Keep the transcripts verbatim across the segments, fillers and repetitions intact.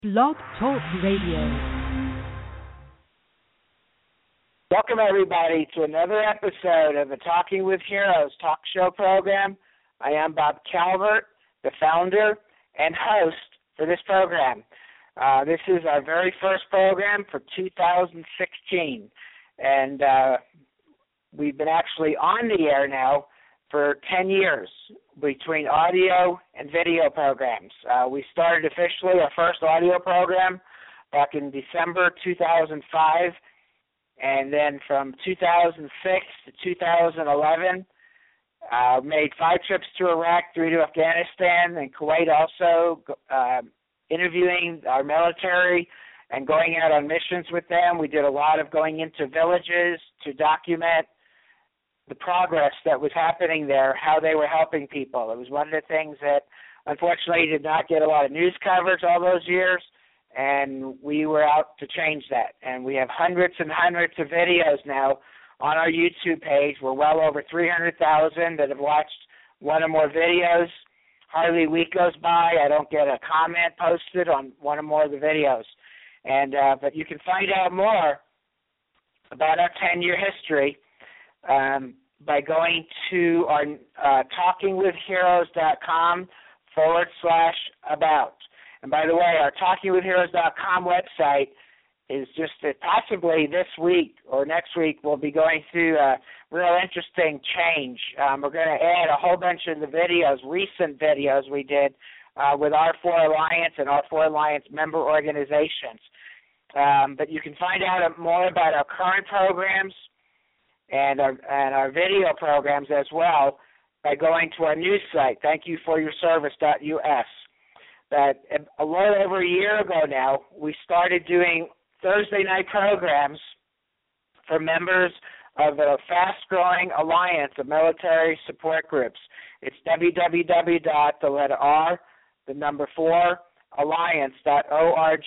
Blog Talk Radio. Welcome, everybody, to another episode of the Talking with Heroes talk show program. I am Bob Calvert, the founder and host for this program. Uh, this is our very first program for two thousand sixteen, and uh, we've been actually on the air now for ten years between audio and video programs. Uh, we started officially our first audio program back in December two thousand five, and then from two thousand six to two thousand eleven, uh, made five trips to Iraq, three to Afghanistan, and Kuwait also, uh, interviewing our military and going out on missions with them. We did a lot of going into villages to document the progress that was happening there, how they were helping people. It was one of the things that, unfortunately, did not get a lot of news coverage all those years, and we were out to change that. And we have hundreds and hundreds of videos now on our YouTube page. We're well over three hundred thousand that have watched one or more videos. Hardly a week goes by I don't get a comment posted on one or more of the videos. And uh, but you can find out more about our ten-year history um, by going to our uh, talkingwithheroes.com forward slash about. And by the way, our talkingwithheroes dot com website is just uh, possibly this week or next week we'll be going through a real interesting change. Um, we're going to add a whole bunch of the videos, recent videos we did uh, with R four Alliance and R four Alliance member organizations. Um, but you can find out more about our current programs and our, and our video programs as well by going to our news site, thank you for your service dot U S. But a little over a year ago now, we started doing Thursday night programs for members of a fast-growing alliance of military support groups. It's w w w dot the letter R, the number four, alliance dot org.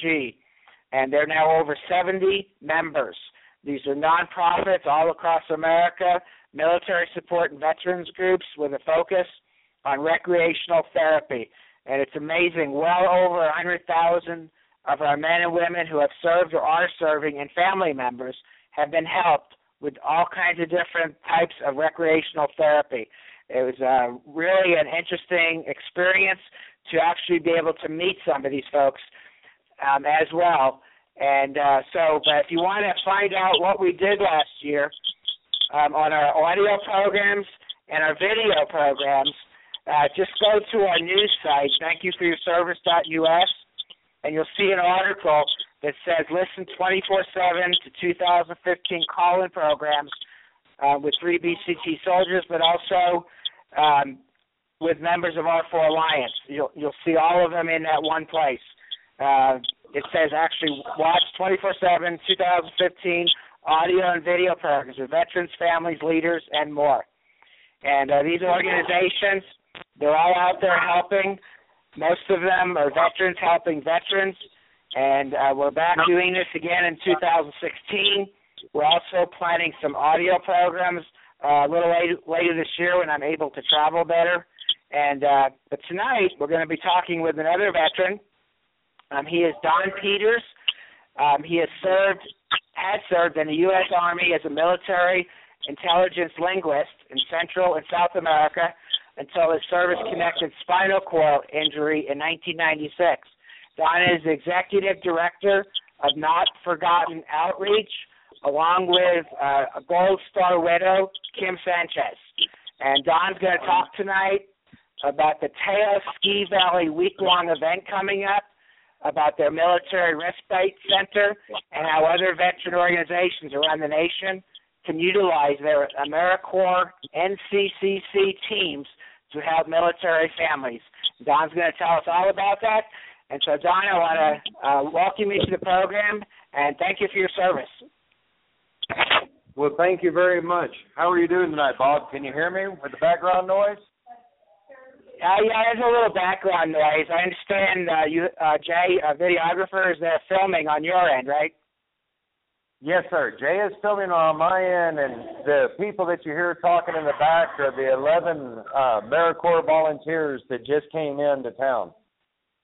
And there are now over seventy members. These are nonprofits all across America, military support and veterans groups with a focus on recreational therapy. And it's amazing, well over one hundred thousand of our men and women who have served or are serving and family members have been helped with all kinds of different types of recreational therapy. It was uh, really an interesting experience to actually be able to meet some of these folks um, as well. And uh, so, but if you want to find out what we did last year um, on our audio programs and our video programs, uh, just go to our news site, thank you for your service dot U S, and you'll see an article that says listen twenty-four seven to two thousand fifteen call-in programs uh, with three B C T soldiers, but also um, with members of R four Alliance. You'll, you'll see all of them in that one place. Uh, it says actually watch twenty-four seven two thousand fifteen audio and video programs with veterans, families, leaders, and more. And uh, these organizations, they're all out there helping. Most of them are veterans helping veterans, and uh, we're back doing this again in two thousand sixteen. We're also planning some audio programs uh, a little later, later this year when I'm able to travel better. And uh, but tonight we're going to be talking with another veteran. Um, he is Don Peters. Um, he has served, has served in the U S Army as a military intelligence linguist in Central and South America until his service-connected spinal cord injury in nineteen ninety-six. Don is the executive director of Not Forgotten Outreach, along with uh, a Gold Star widow, Kim Sanchez. And Don's going to talk tonight about the Tejo Ski Valley week-long event coming up, about their military respite center, and how other veteran organizations around the nation can utilize their AmeriCorps N C C C teams to help military families. Don's going to tell us all about that. And so, Don, I want to uh, welcome you to the program, and thank you for your service. Well, thank you very much. How are you doing tonight, Bob? Can you hear me with the background noise? Uh, yeah, there's a little background noise. I understand uh, you, uh, Jay, a videographer, is there filming on your end, right? Yes, sir. Jay is filming on my end, and the people that you hear talking in the back are the eleven uh, AmeriCorps volunteers that just came into town.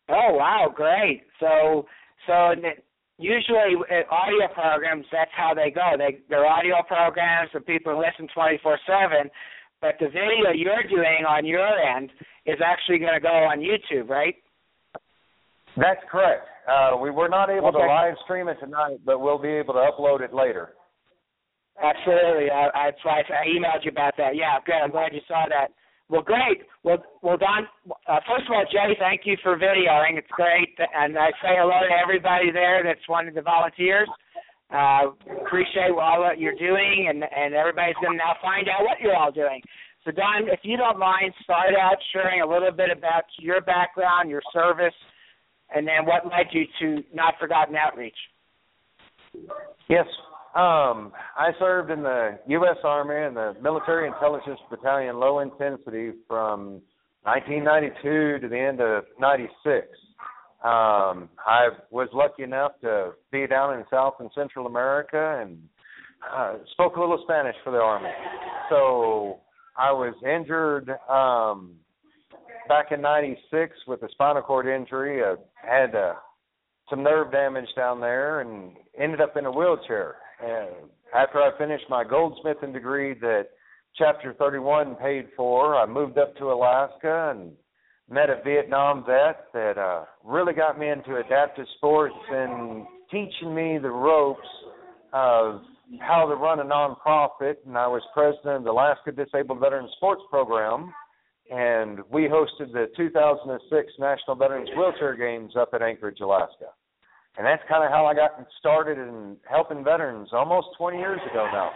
Oh, wow, great. So, so usually at audio programs, that's how they go. They, they're audio programs and people listen twenty-four seven, but the video you're doing on your end is actually going to go on YouTube, right? That's correct. Uh, we were not able okay. to live stream it tonight, but we'll be able to upload it later. Absolutely. I, I, I emailed you about that. Yeah, good. I'm glad you saw that. Well, great. Well, well, Don, uh, first of all, Jay, thank you for videoing. It's great. And I say hello to everybody there that's one of the volunteers. Uh, appreciate all that you're doing, and, and everybody's going to now find out what you're all doing. So, Don, if you don't mind, start out sharing a little bit about your background, your service, and then what led you to Not Forgotten Outreach. Yes. Um, I served in the U S Army in the Military Intelligence Battalion, low intensity, from nineteen ninety-two to the end of ninety-six. Um, I was lucky enough to be down in South and Central America and uh, spoke a little Spanish for the Army. So I was injured um, back in ninety-six with a spinal cord injury. I had uh, some nerve damage down there and ended up in a wheelchair. And after I finished my goldsmithing degree that Chapter thirty-one paid for, I moved up to Alaska and met a Vietnam vet that uh, really got me into adaptive sports and teaching me the ropes of how to run a nonprofit. And I was president of the Alaska Disabled Veterans Sports Program, and we hosted the two thousand six National Veterans Wheelchair Games up at Anchorage, Alaska. And that's kind of how I got started in helping veterans almost twenty years ago now.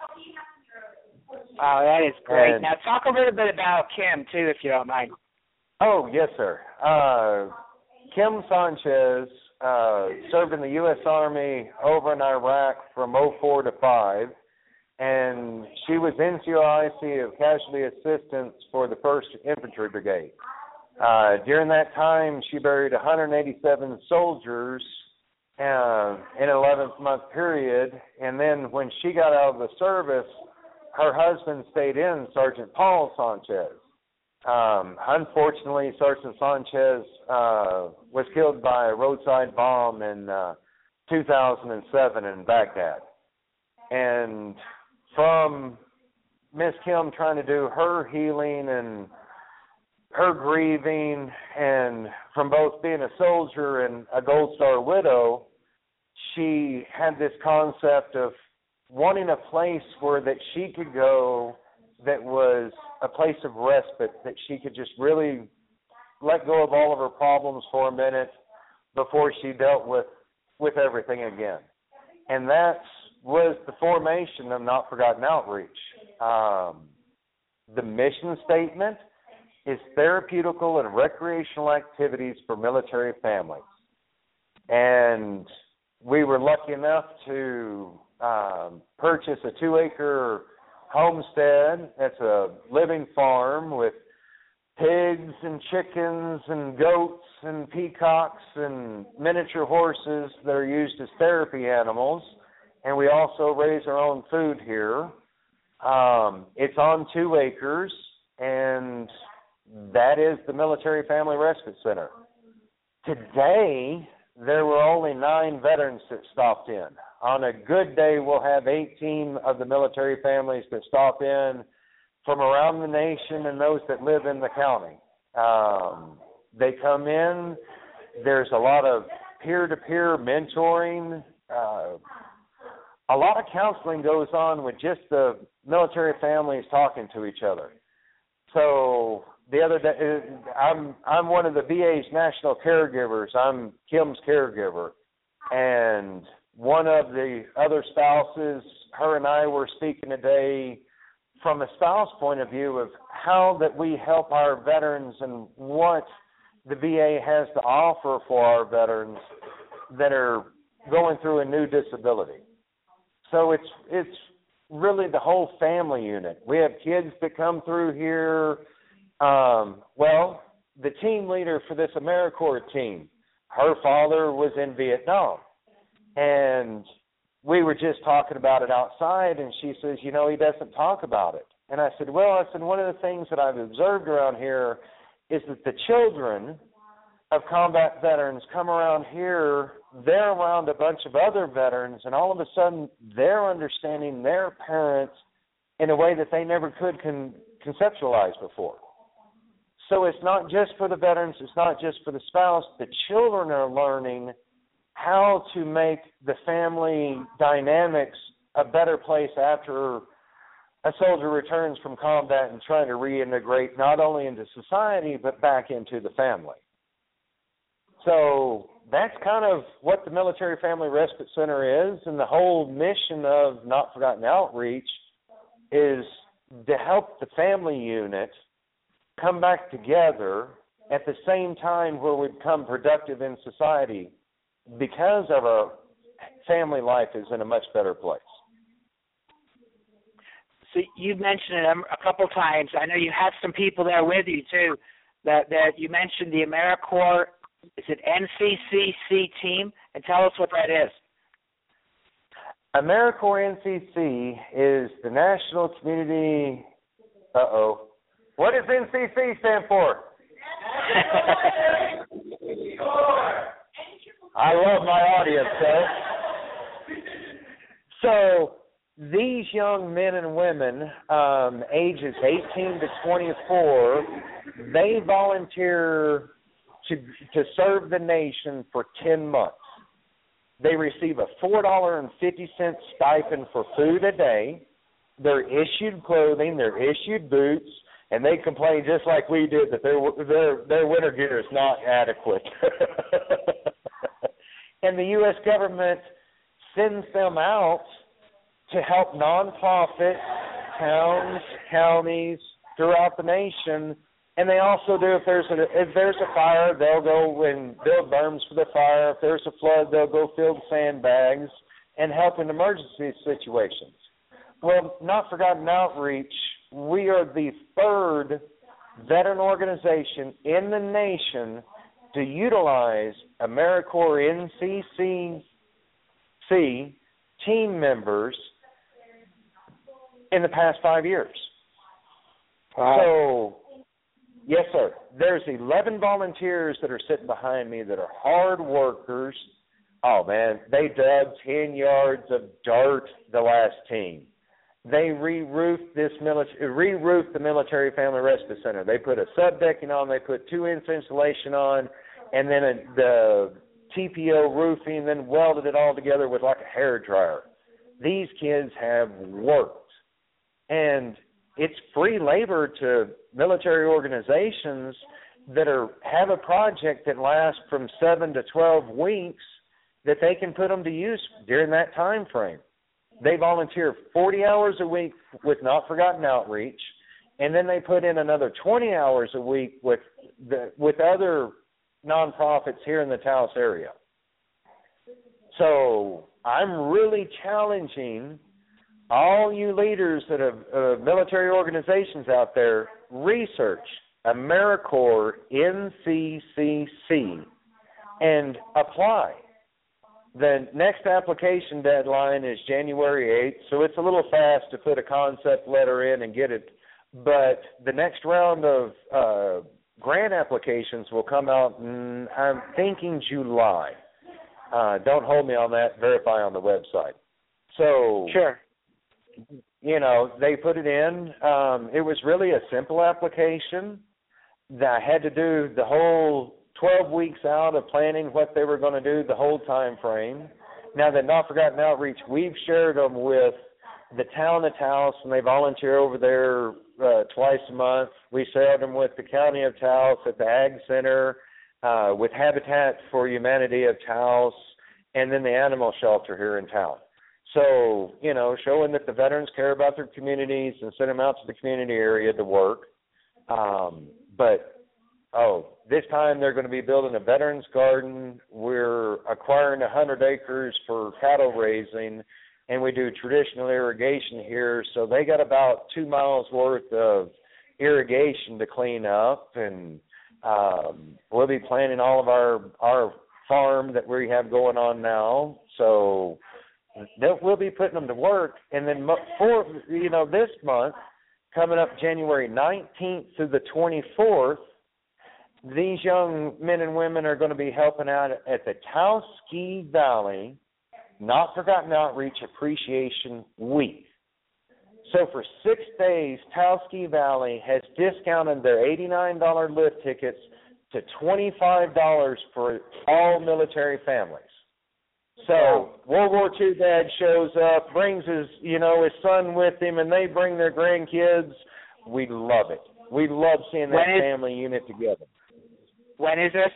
Oh, that is great. And, now, talk a little bit about Kim, too, if you don't mind. Oh, yes, sir. Uh, Kim Sanchez uh, served in the U S Army over in Iraq from oh four to five, and she was N C O I C of Casualty Assistance for the first Infantry Brigade. Uh, during that time, she buried one hundred eighty-seven soldiers uh, in an eleven-month period, and then when she got out of the service, her husband stayed in, Sergeant Paul Sanchez. Um, unfortunately, Sergeant Sanchez uh, was killed by a roadside bomb in uh, two thousand seven in Baghdad. And from Miss Kim trying to do her healing and her grieving, and from both being a soldier and a Gold Star widow, she had this concept of wanting a place where that she could go that was a place of respite, that she could just really let go of all of her problems for a minute before she dealt with, with everything again. And that was the formation of Not Forgotten Outreach. Um, the mission statement is therapeutical and recreational activities for military families. And we were lucky enough to um, purchase a two-acre homestead. That's a living farm with pigs and chickens and goats and peacocks and miniature horses that are used as therapy animals. And we also raise our own food here. Um, it's on two acres, and that is the Military Family Respite Center. Today, there were only nine veterans that stopped in. On a good day, we'll have eighteen of the military families that stop in from around the nation and those that live in the county. Um, they come in. There's a lot of peer-to-peer mentoring. Uh, a lot of counseling goes on with just the military families talking to each other. So the other day, I'm I'm one of the V A's national caregivers. I'm Kim's caregiver, and one of the other spouses, her and I were speaking today from a spouse point of view of how that we help our veterans and what the V A has to offer for our veterans that are going through a new disability. So it's it's really the whole family unit. We have kids that come through here. Um, well, the team leader for this AmeriCorps team, her father was in Vietnam. And we were just talking about it outside, and she says, you know, he doesn't talk about it. And I said, well, I said, one of the things that I've observed around here is that the children of combat veterans come around here, they're around a bunch of other veterans, and all of a sudden they're understanding their parents in a way that they never could con- conceptualize before. So it's not just for the veterans, it's not just for the spouse. The children are learning how to make the family dynamics a better place after a soldier returns from combat and trying to reintegrate not only into society but back into the family. So that's kind of what the Military Family Respite Center is, and the whole mission of Not Forgotten Outreach is to help the family unit come back together at the same time where we become productive in society because of our family life is in a much better place. So you've mentioned it a couple times. I know you have some people there with you, too, that, that you mentioned the AmeriCorps, is it N C C C team? And tell us what that is. AmeriCorps N C C is the National Community, uh-oh, what does N C C stand for? I love my audience, sir. So these young men and women, um, ages eighteen to twenty-four, they volunteer to to serve the nation for ten months. They receive a four dollars and fifty cents stipend for food a day. They're issued clothing, they're issued boots, and they complain just like we did that their their their winter gear is not adequate. And the U S government sends them out to help nonprofits, towns, counties throughout the nation. And they also do, if there's a, if there's a fire, they'll go and build berms for the fire. If there's a flood, they'll go fill sandbags and help in emergency situations. Well, Not Forgotten Outreach, we are the third veteran organization in the nation to utilize AmeriCorps N C C team members in the past five years. Wow. So, yes, sir. There's eleven volunteers that are sitting behind me that are hard workers. Oh, man, they dug ten yards of dirt the last team. They re-roofed this military, re-roofed the Military Family Respite Center. They put a subdecking on, they put two inch insulation on, and then a, the T P O roofing, then welded it all together with like a hair dryer. These kids have worked, and it's free labor to military organizations that are have a project that lasts from seven to twelve weeks that they can put them to use during that time frame. They volunteer forty hours a week with Not Forgotten Outreach, and then they put in another twenty hours a week with the, with other nonprofits here in the Taos area. So I'm really challenging all you leaders that have uh, military organizations out there, research AmeriCorps N C C C and apply. The next application deadline is January eighth, so it's a little fast to put a concept letter in and get it. But the next round of uh, grant applications will come out, in, I'm thinking July. Uh, don't hold me on that. Verify on the website. So, sure. You know, they put it in. Um, it was really a simple application. I had to do the whole twelve weeks out of planning what they were going to do, the whole time frame. Now that Not Forgotten Outreach, we've shared them with the town of Taos, and they volunteer over there uh, twice a month. We shared them with the county of Taos at the Ag Center, uh, with Habitat for Humanity of Taos, and then the animal shelter here in town. So, you know, showing that the veterans care about their communities and send them out to the community area to work. Um, but, oh, this time they're going to be building a veterans garden. We're acquiring one hundred acres for cattle raising, and we do traditional irrigation here. So they got about two miles worth of irrigation to clean up, and um, we'll be planting all of our, our farm that we have going on now. So we'll be putting them to work. And then for, you know, this month, coming up January nineteenth through the twenty-fourth, these young men and women are going to be helping out at the Taos Ski Valley Not Forgotten Outreach Appreciation Week. So for six days, Taos Ski Valley has discounted their eighty-nine dollars lift tickets to twenty-five dollars for all military families. So World War Two dad shows up, brings his, you know, his son with him, and they bring their grandkids. We love it. We love seeing that When is- family unit together. When is this?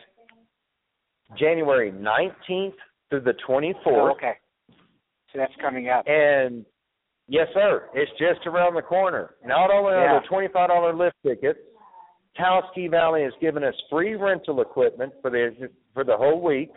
January nineteenth through the Oh, twenty-fourth. okay. So that's coming up. And, yes, sir, it's just around the corner. Not only are Yeah. there twenty-five dollars lift tickets, Taos Ski Valley has given us free rental equipment for the for the whole week.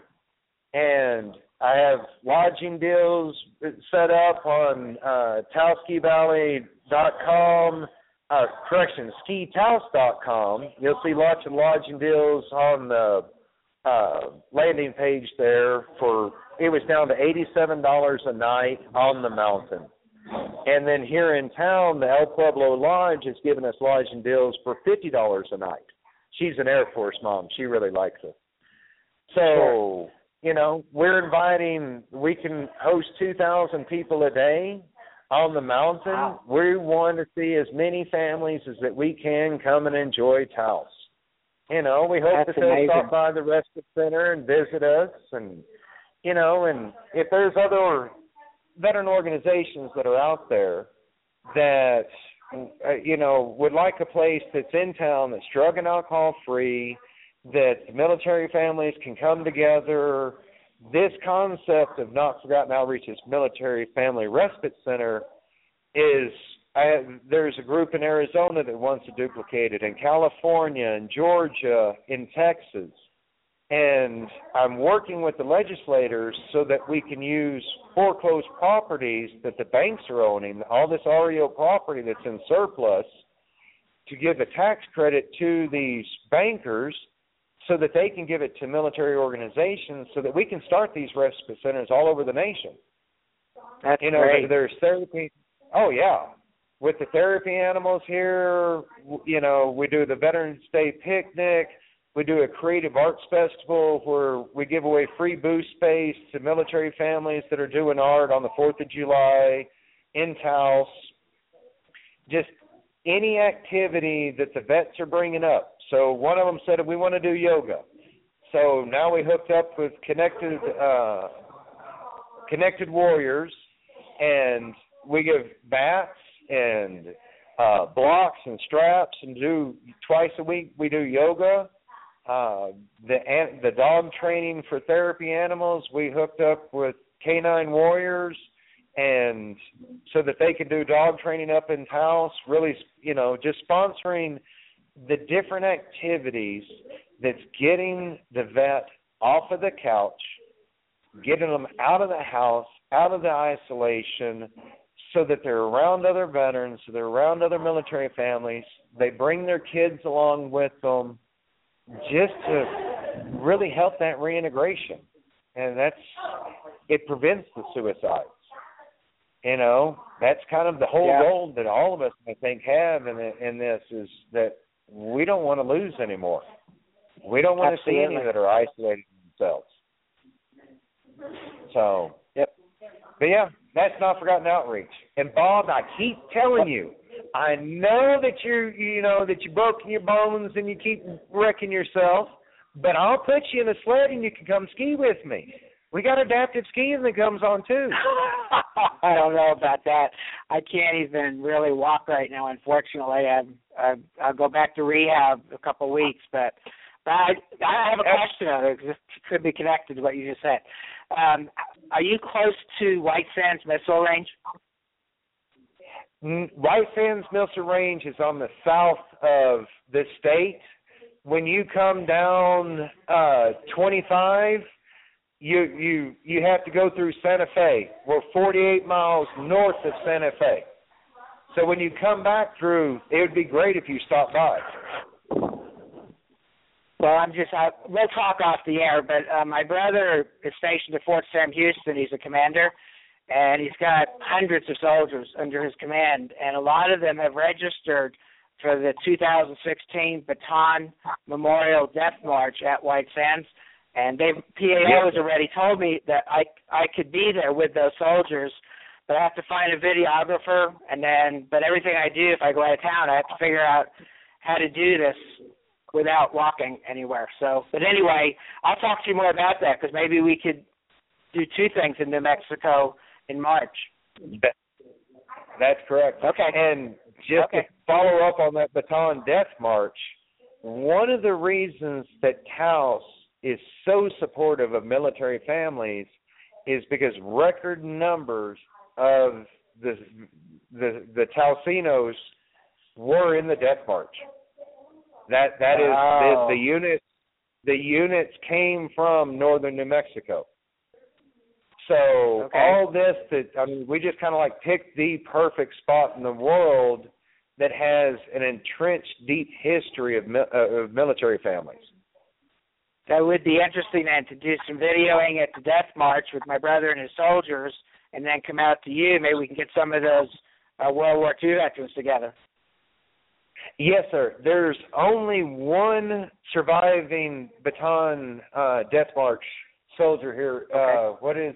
And I have lodging deals set up on uh, Taos Ski Valley dot com, uh, correction, ski taos dot com. You'll see lots of lodging deals on the uh, landing page there. For it was down to eighty-seven dollars a night on the mountain. And then here in town, the El Pueblo Lodge has given us lodging deals for fifty dollars a night. She's an Air Force mom. She really likes it. So... Sure. You know, we're inviting, we can host two thousand people a day on the mountain. Wow. We want to see as many families as that we can come and enjoy Taos. You know, we hope That's that they'll amazing. stop by the Respite Center and visit us. And, you know, and if there's other veteran organizations that are out there that, uh, you know, would like a place that's in town that's drug and alcohol free, that military families can come together. This concept of Not Forgotten Outreach's Military Family Respite Center is, I, there's a group in Arizona that wants to duplicate it, in California, in Georgia, in Texas. And I'm working with the legislators so that we can use foreclosed properties that the banks are owning, all this R E O property that's in surplus, to give a tax credit to these bankers so that they can give it to military organizations so that we can start these respite centers all over the nation. That's You know, great. there's therapy. Oh, yeah. With the therapy animals here, you know, we do the Veterans Day picnic. We do a creative arts festival where we give away free booth space to military families that are doing art on the fourth of July in Taos. Just any activity that the vets are bringing up. So one of them said, we want to do yoga. So now we hooked up with Connected uh, Connected Warriors, and we give bats and uh, blocks and straps, and do twice a week we do yoga. Uh, the the dog training for therapy animals, we hooked up with Canine Warriors, and so that they can do dog training up in Taos, really, you know, just sponsoring the different activities that's getting the vet off of the couch, getting them out of the house, out of the isolation, so that they're around other veterans, so they're around other military families. They bring their kids along with them just to really help that reintegration. And that's, it prevents the suicides. You know, that's kind of the whole Yeah. goal that all of us, I think, have in, the, in this, is that we don't want to lose anymore. We don't want Absolutely. to see any that are isolating themselves. So, Yep. But, yeah, that's Not Forgotten Outreach. And, Bob, I keep telling you, I know that you're, you know, that you've broken your bones and you keep wrecking yourself, but I'll put you in a sled and you can come ski with me. We got adaptive skiing that comes on, too. I don't know about that. I can't even really walk right now, unfortunately. I'm, I'm, I'll go back to rehab a couple of weeks, but, but I, I have a question on it, because this could be connected to what you just said. Um, are you close to White Sands Missile Range? White Sands Missile Range is on the south of the state. When you come down uh, twenty-five, you you you have to go through Santa Fe. We're forty-eight miles north of Santa Fe. So when you come back through, it would be great if you stopped by. Well, I'm just, I, we'll talk off the air, but uh, my brother is stationed at Fort Sam Houston. He's a commander, and he's got hundreds of soldiers under his command, and a lot of them have registered for the two thousand sixteen Bataan Memorial Death March at White Sands, and they P A O has already told me that I I could be there with those soldiers, but I have to find a videographer, and then but everything I do, if I go out of town, I have to figure out how to do this without walking anywhere. So, but anyway, I'll talk to you more about that because maybe we could do two things in New Mexico in March. That's correct. Okay. And just okay. to follow up on that Bataan Death March, one of the reasons that Taos is so supportive of military families is because record numbers of the the the Taosinos were in the Death March. That that wow. is the, the units the units came from northern New Mexico. So okay. all this that I mean, we just kind of like picked the perfect spot in the world that has an entrenched, deep history of, uh, of military families. That would be interesting then to do some videoing at the Death March with my brother and his soldiers, and then come out to you. Maybe we can get some of those uh, World War Two veterans together. Yes, sir. There's only one surviving Bataan uh, Death March soldier here. Okay. Uh, what is?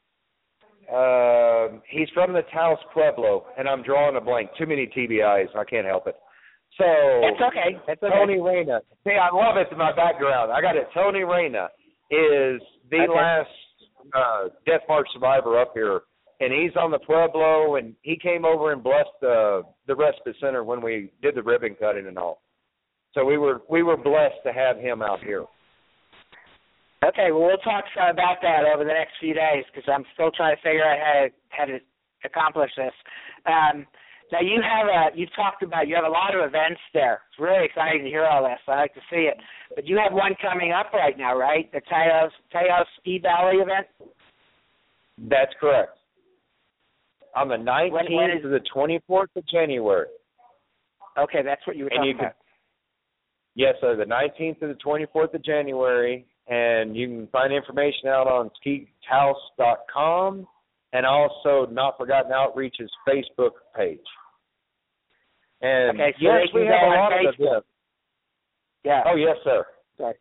Uh, he's from the Taos Pueblo, and I'm drawing a blank. Too many T B Is. I can't help it. So it's okay. It's okay. Tony Reyna. See, I love it in my background. I got it. Tony Reyna is the okay. last uh, Death March survivor up here, and he's on the Pueblo, and he came over and blessed the the respite center when we did the ribbon cutting and all. So we were we were blessed to have him out here. Okay, well, we'll talk about that over the next few days because I'm still trying to figure out how to, how to accomplish this. Um, now, you have a, you've talked about, you have a lot of events there. It's really exciting to hear all this. I like to see it. But you have one coming up right now, right? The Taos, Taos E-Valley event? That's correct. On the nineteenth when, when is, to the twenty-fourth of January. Okay, that's what you were and talking you can, about. Yes, sir, the nineteenth to the twenty-fourth of January. And you can find information out on ski taos dot com and also Not Forgotten Outreach's Facebook page. And okay, so yes, we have a lot Facebook. of them. Yeah. Oh, yes, sir. Sorry.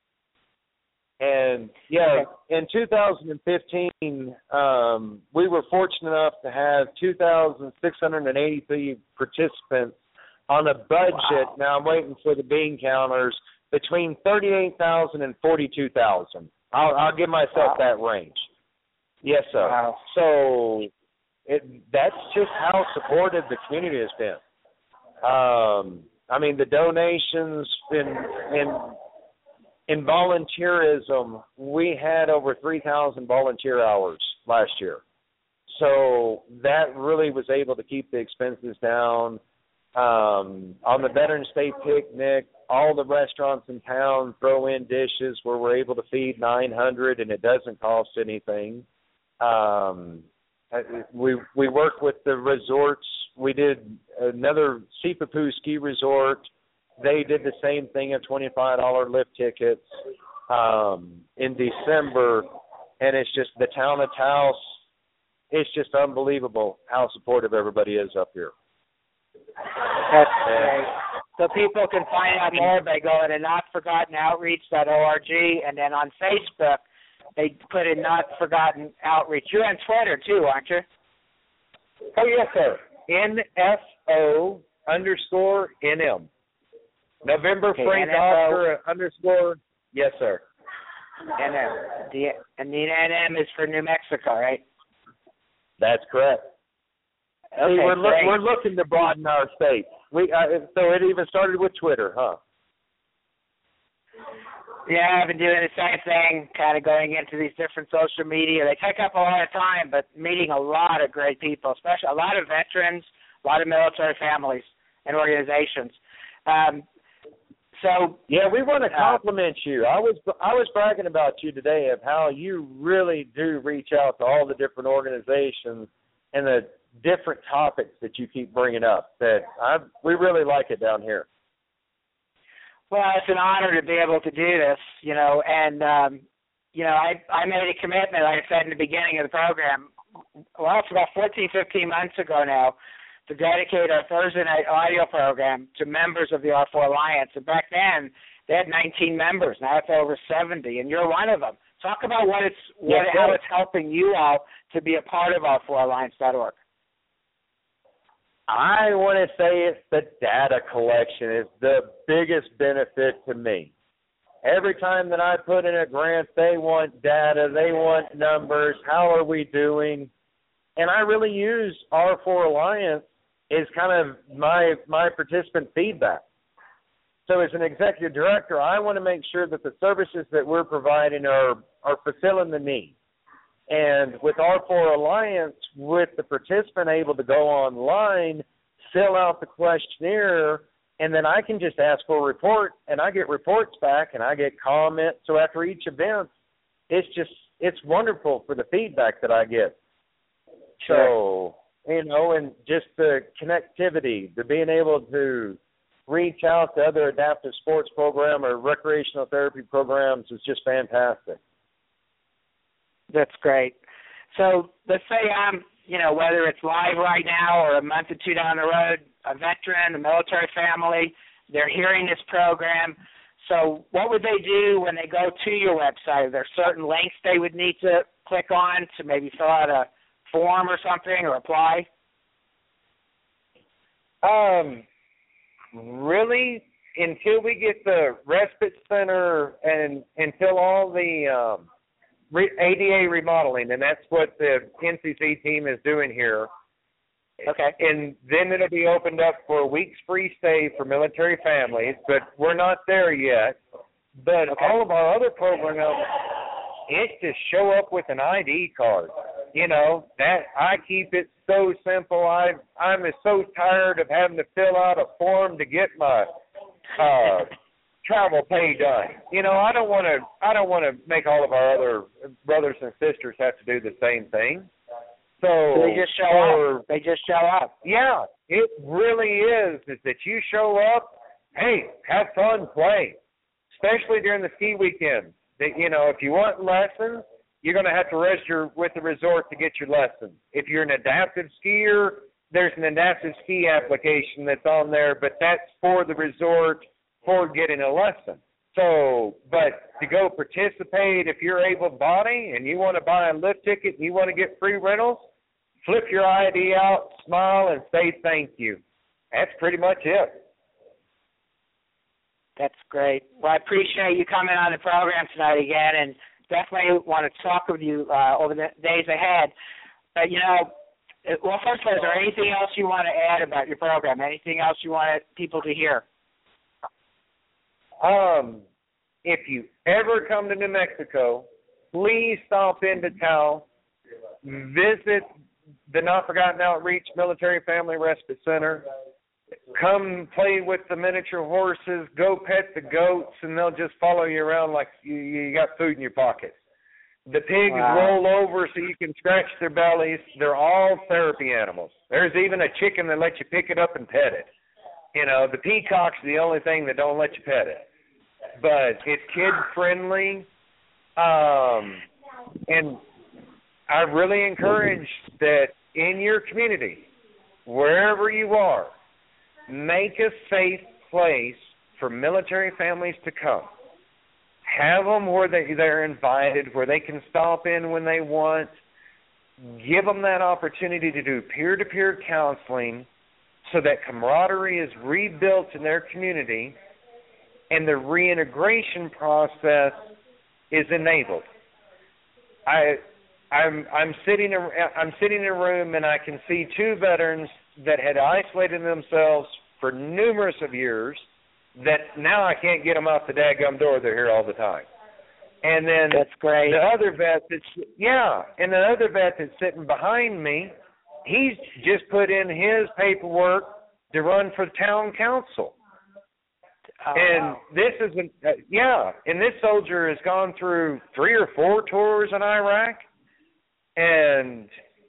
And, yeah, okay. in two thousand fifteen, um, we were fortunate enough to have two thousand six hundred eighty-three participants on a budget. Wow. Now I'm waiting for the bean counters. Between thirty-eight thousand and forty-two thousand. I'll, I'll give myself wow. that range. Yes, sir. Wow. So it, that's just how supportive the community has been. Um, I mean, the donations in in in volunteerism, we had over three thousand volunteer hours last year. So that really was able to keep the expenses down. Um, on the Veterans Day picnic, all the restaurants in town throw in dishes where we're able to feed nine hundred, and it doesn't cost anything. Um, we we work with the resorts. We did another Sipapu ski resort. They did the same thing at twenty-five dollars lift tickets um, in December, and it's just the town of Taos. It's just unbelievable how supportive everybody is up here. That's great. So people can find out more by going to not forgotten outreach dot org, and then on Facebook, they put in Not Forgotten Outreach. You're on Twitter, too, aren't you? Oh, yes, sir. N F O underscore N M. November okay, Frank N F O Oscar underscore. Yes, sir. N M. The, and the N M is for New Mexico, right? That's correct. Okay, See, we're, look, great. we're looking to broaden our state. We uh, so it even started with Twitter, huh? Yeah, I've been doing the same thing, kind of going into these different social media. They take up a lot of time, but meeting a lot of great people, especially a lot of veterans, a lot of military families and organizations. Um, so yeah, we want to compliment uh, you. I was I was bragging about you today of how you really do reach out to all the different organizations and the different topics that you keep bringing up. That I we really like it down here. Well, it's an honor to be able to do this, you know, and, um, you know, I, I made a commitment, like I said in the beginning of the program, well, it's about fourteen, fifteen months ago now, to dedicate our Thursday night audio program to members of the R four Alliance. And back then, they had nineteen members. Now it's over seventy, and you're one of them. Talk about what it's what yes, how it's helping you all to be a part of R four Alliance dot org. I want to say it's the data collection is the biggest benefit to me. Every time that I put in a grant, they want data, they want numbers, how are we doing? And I really use R four Alliance as kind of my my participant feedback. So as an executive director, I want to make sure that the services that we're providing are, are fulfilling the need. And with R four Alliance, with the participant able to go online, fill out the questionnaire, and then I can just ask for a report, and I get reports back, and I get comments. So after each event, it's just, it's wonderful for the feedback that I get. Sure. So, you know, and just the connectivity, the being able to reach out to other adaptive sports program or recreational therapy programs is just fantastic. That's great. So let's say I'm, you know, whether it's live right now or a month or two down the road, a veteran, a military family, they're hearing this program. So what would they do when they go to your website? Are there certain links they would need to click on to maybe fill out a form or something or apply? Um, really, until we get the respite center and until all the um, A D A remodeling, and that's what the N C C team is doing here. Okay. And then it'll be opened up for a week's free stay for military families, but we're not there yet. But okay. all of our other programs, it's to show up with an I D card. You know, that I keep it so simple. I I'm so tired of having to fill out a form to get my uh, travel pay done. You know, I don't want to. I don't want to make all of our other brothers and sisters have to do the same thing. So, so they just show or, up. They just show up. Yeah, it really is. Is that you show up? Hey, have fun, play, especially during the ski weekends. That you know, if you want lessons, you're going to have to register with the resort to get your lessons. If you're an adaptive skier, there's an adaptive ski application that's on there, but that's for the resort for getting a lesson. So, but to go participate, if you're able-bodied and you want to buy a lift ticket and you want to get free rentals, flip your I D out, smile, and say thank you. That's pretty much it. That's great. Well, I appreciate you coming on the program tonight again, and definitely want to talk with you uh, over the days ahead. But, you know, well, first of all, is there anything else you want to add about your program? Anything else you want people to hear? Um, if you ever come to New Mexico, please stop into town, visit the Not Forgotten Outreach Military Family Respite Center, come play with the miniature horses, go pet the goats, and they'll just follow you around like you, you got food in your pocket. The pigs wow. roll over so you can scratch their bellies. They're all therapy animals. There's even a chicken that lets you pick it up and pet it. You know, the peacock's the only thing that don't let you pet it. But it's kid-friendly, um, and I really encourage that in your community, wherever you are, make a safe place for military families to come. Have them where they, they're invited, where they can stop in when they want. Give them that opportunity to do peer-to-peer counseling so that camaraderie is rebuilt in their community and the reintegration process is enabled. I, I'm, I'm sitting, I'm sitting in a room and I can see two veterans that had isolated themselves for numerous of years that now I can't get them out the daggum door. They're here all the time. And then that's great. The other vet that's, yeah, and the other vet that's sitting behind me, he's just put in his paperwork to run for town council. Oh, and wow. this is, an, uh, yeah, and this soldier has gone through three or four tours in Iraq. And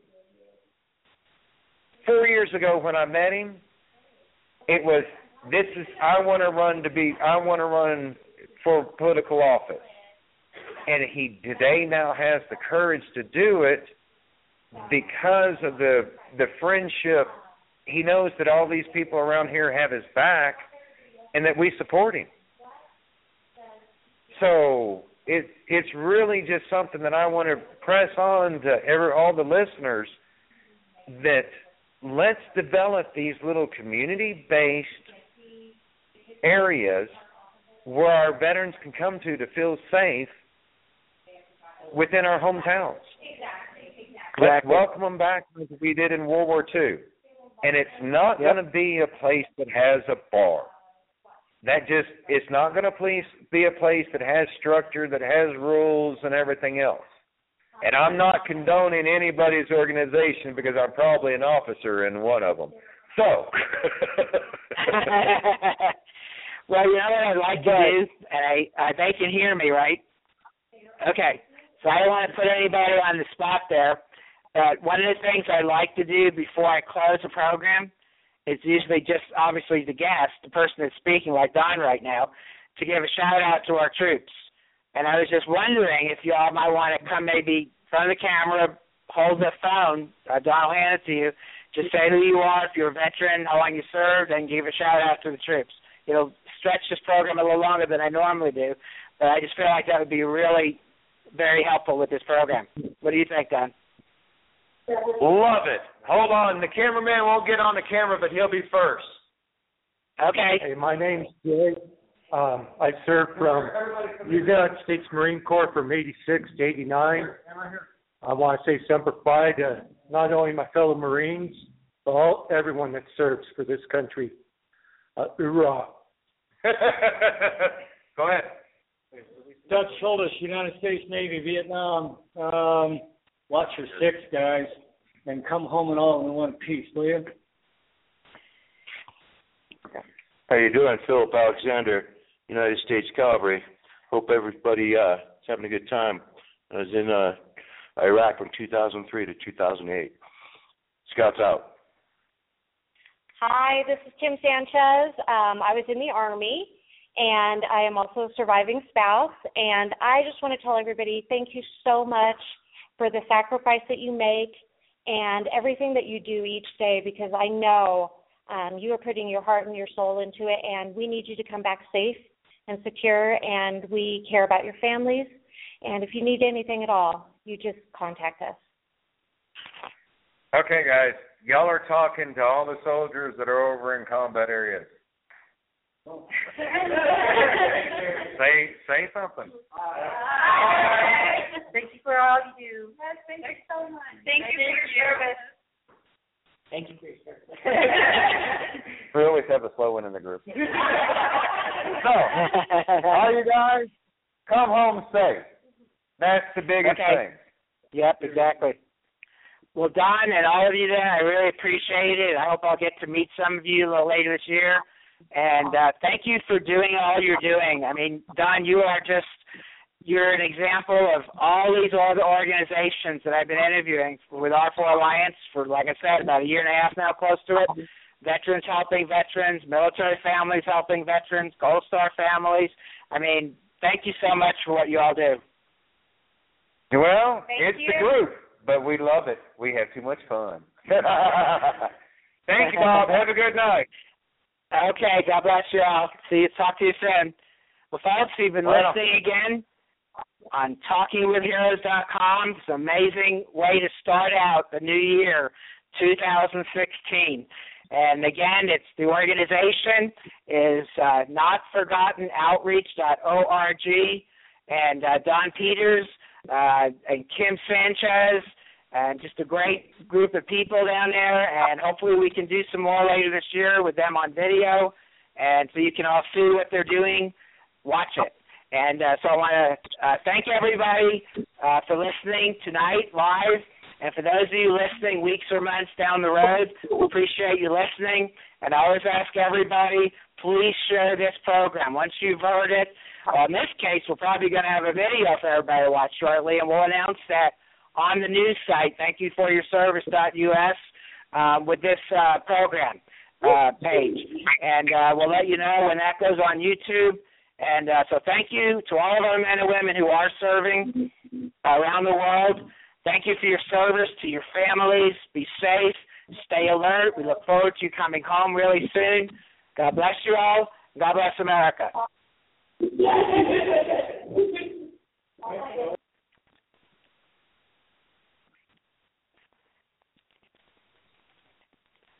four years ago when I met him, it was, this is, I want to run to be, I want to run for political office. And he today now has the courage to do it because of the the friendship he knows that all these people around here have his back and that we support him. So it, it's really just something that I want to press on to every, all the listeners, that let's develop these little community-based areas where our veterans can come to to feel safe within our hometowns. Let's welcome them back like we did in World War Two. And it's not yep. going to be a place that has a bar. That just, it's not going to please be a place that has structure, that has rules and everything else. And I'm not condoning anybody's organization because I'm probably an officer in one of them. So. Well, you know what I'd like to do, and I, uh, they can hear me, right? Okay. So I don't want to put anybody on the spot there. But one of the things I like to do before I close a program is usually just, obviously, the guest, the person that's speaking, like Don right now, to give a shout-out to our troops. And I was just wondering if you all might want to come maybe in front of the camera, hold the phone, uh, Don will hand it to you, just say who you are, if you're a veteran, how long you served, and give a shout-out to the troops. It'll stretch this program a little longer than I normally do, but I just feel like that would be really very helpful with this program. What do you think, Don? Love it. Hold on. The cameraman won't get on the camera, but he'll be first. Okay. Hey, my name's Jay. Um, I served from the United States Marine Corps from eighty-six to eighty-nine. I want to say Semper Fi to not only my fellow Marines, but all, everyone that serves for this country. Uh, hoorah. Go ahead. Doug Schultes, United States Navy, Vietnam. Um, watch your six, guys, and come home and all in one piece, will you? How you doing? Philip Alexander, United States Cavalry. Hope everybody uh, is having a good time. I was in uh, Iraq from two thousand three to two thousand eight. Scouts out. Hi, this is Kim Sanchez. Um, I was in the Army, and I am also a surviving spouse. And I just want to tell everybody thank you so much for the sacrifice that you make and everything that you do each day, because I know um, you are putting your heart and your soul into it, and we need you to come back safe and secure, and we care about your families. And if you need anything at all, you just contact us. Okay, guys. Y'all are talking to all the soldiers that are over in combat areas. say say something. Thank you for all you do. Yes, thank you so much. Thank, thank you for your service. Thank you for your service. We always have a slow one in the group. So, all you guys, come home safe. That's the biggest okay. thing. Yep, exactly. Well, Don and all of you there, I really appreciate it. I hope I'll get to meet some of you a little later this year. And uh, thank you for doing all you're doing. I mean, Don, you are just, you're an example of all these other organizations that I've been interviewing with R four Alliance for, like I said, about a year and a half now, close to it. Veterans helping veterans, military families helping veterans, Gold Star families. I mean, thank you so much for what you all do. Well, thank it's you. the group. But we love it. We have too much fun. Thank you, Bob. Have a good night. Okay. God bless you all. See you. Talk to you soon. Well, folks, you've been well, listening again on talking with heroes dot com. It's an amazing way to start out the new year, two thousand sixteen. And again, it's the organization is uh, not forgotten outreach dot org. And uh, Don Peters Uh, and Kim Sanchez, and just a great group of people down there, and hopefully we can do some more later this year with them on video, and so you can all see what they're doing, watch it. And uh, so I want to uh, thank everybody uh, for listening tonight live, and for those of you listening weeks or months down the road, we appreciate you listening, and I always ask everybody, please share this program. Once you've heard it, well, in this case, we're probably going to have a video for everybody to watch shortly, and we'll announce that on the news site, thank you for your service dot U S, um, with this uh, program uh, page. And uh, we'll let you know when that goes on YouTube. And uh, so thank you to all of our men and women who are serving around the world. Thank you for your service to your families. Be safe. Stay alert. We look forward to you coming home really soon. God bless you all. God bless America.